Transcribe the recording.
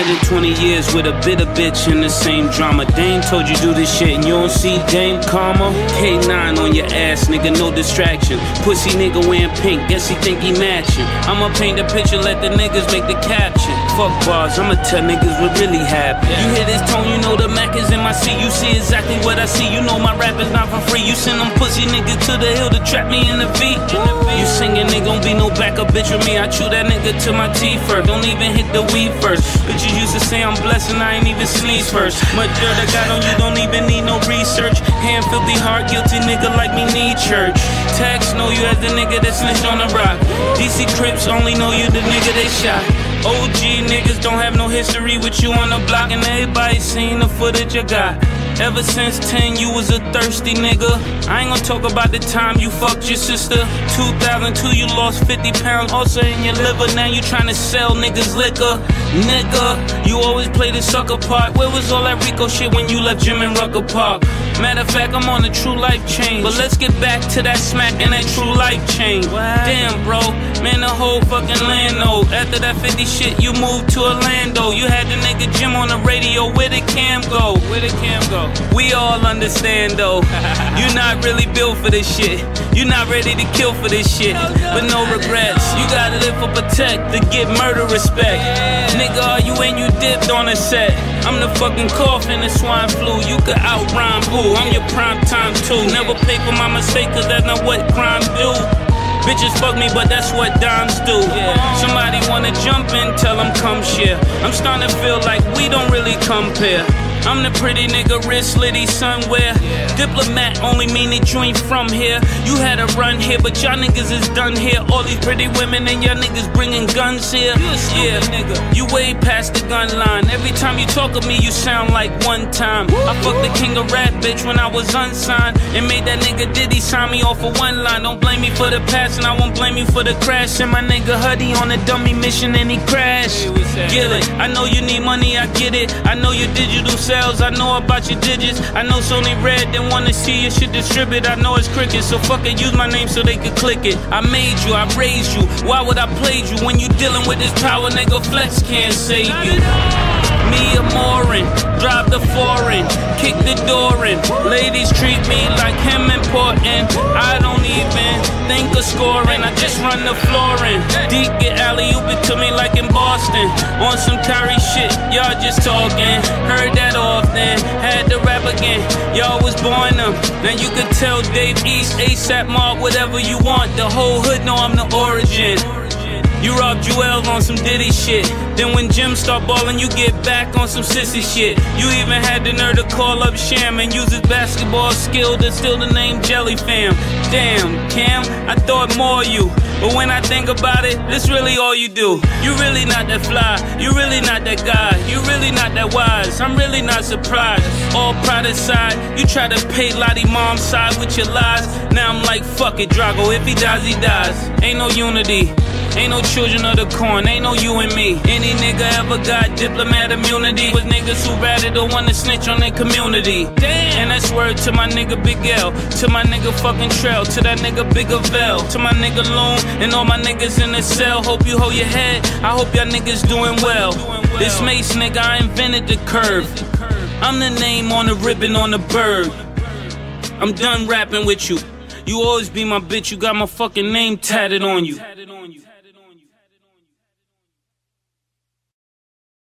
120 years with a bitter bitch in the same drama. Dame told you do this shit and you don't see Dame Karma. K9 on your ass, nigga, no distraction. Pussy nigga wearing pink, guess he think he matching. I'ma paint the picture, let the niggas make the caption. Fuck bars, I'ma tell niggas what really happened. You hear this tone, you know the Mac is in my seat. You see exactly what I see, you know my rap is not for free. You send them pussy niggas to the hill to trap me in the beat. You singing, they gon' be no backup bitch with me. I chew that nigga to my teeth first, don't even hit the weed first. Bitches used to say I'm blessed and I ain't even sneeze first. Much dirt I got on you, don't even need no research. Hand filthy, heart guilty nigga like me need church. Tax know you as the nigga that snitched on the rock. DC Crips only know you the nigga they shot. OG niggas don't have no history with you on the block, and everybody seen the footage I got. Ever since 10, you was a thirsty nigga. I ain't gonna talk about the time you fucked your sister. 2002, you lost 50 pounds, also in your liver. Now you tryna sell niggas liquor. Nigga, you always play the sucker part. Where was all that Rico shit when you left Jim and Rucker Park? Matter of fact, I'm on a true life change. But let's get back to that smack and that true life change. Damn, bro, man, the whole fucking land know. After that 50 shit, you moved to Orlando. You had the nigga Jim on the radio. Where the cam go? Where the cam go? We all understand though. You're not really built for this shit. You're not ready to kill for this shit. But no regrets. You gotta live for protect to get murder respect. Nigga, are you in? You dipped on a set. I'm the fucking cough in the swine flu. You could outrhyme boo. I'm your prime time too. Never pay for my mistake, cause that's not what crime do. Bitches fuck me, but that's what dimes do. Somebody wanna jump in, tell them come share. I'm starting to feel like we don't really compare. I'm the pretty nigga, wrist litty somewhere. Diplomat only mean that you ain't from here. You had a run here, but y'all niggas is done here. All these pretty women and y'all niggas bringing guns here. Yeah, nigga, you way past the gun line. Every time you talk of me, you sound like one time. I fucked the king of rap, bitch, when I was unsigned, and made that nigga Diddy sign me off for one line. Don't blame me for the past, and I won't blame you for the crash. Send my nigga Huddy on a dummy mission and he crashed. Get it? I know you need money, I get it. I know your digital sales, I know about your digits. I know Sony Red didn't wanna see your shit distribute. I know it's cricket, so fuck it, use my name so they could click it. I made you, I raised you. Why would I play you when you dealing with this power? Nigga, flex can't save you. Me a Morin, drive the foreign, kick the door in. Ladies treat me like him important. I don't even think of scoring, I just run the floor in. Deep get alley-oop it to me like in Boston. On some Kyrie shit, y'all just talking. Heard that often, had to rap again. Y'all was born them, now you could tell Dave East, ASAP Mark, whatever you want. The whole hood know I'm the origin. You robbed Joel on some Diddy shit. Then when Jim start ballin', you get back on some sissy shit. You even had the nerve to call up Sham and use his basketball skill to steal the name Jelly Fam. Damn, Cam, I thought more of you. But when I think about it, this really all you do. You really not that fly, you really not that guy. You really not that wise, I'm really not surprised. All pride aside, you try to pay Lottie mom's side with your lies. Now I'm like, fuck it, Drago, if he dies, he dies. Ain't no unity. Ain't no children of the corn, ain't no you and me. Any nigga ever got diplomat immunity? Was niggas who rather don't wanna snitch on their community. Damn. And that's word to my nigga Big L, to my nigga fucking Trail, to that nigga Big Avell, to my nigga Loon, and all my niggas in the cell. Hope you hold your head, I hope y'all niggas doing well. This Mace nigga, I invented the curve. I'm the name on the ribbon on the bird. I'm done rapping with you. You always be my bitch, you got my fucking name tatted on you.